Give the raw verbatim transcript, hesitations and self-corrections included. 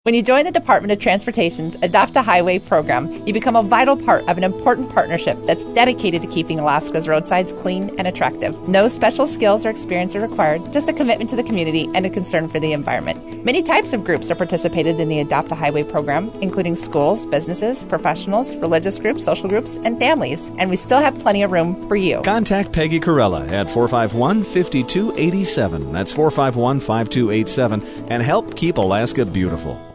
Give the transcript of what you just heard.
When you join the Department of Transportation's Adopt a Highway program, you become a vital part of an important partnership that's dedicated to keeping Alaska's roadsides clean and attractive. No special skills or experience are required, just a commitment to the community and a concern for the environment. Many types of groups are participated in the Adopt a Highway program, including schools, businesses, professionals, religious groups, social groups, and families. And we still have plenty of room for you. Contact Peggy Corella at four five one, five two eight seven. That's four five one, five two eight seven, and help keep Alaska beautiful.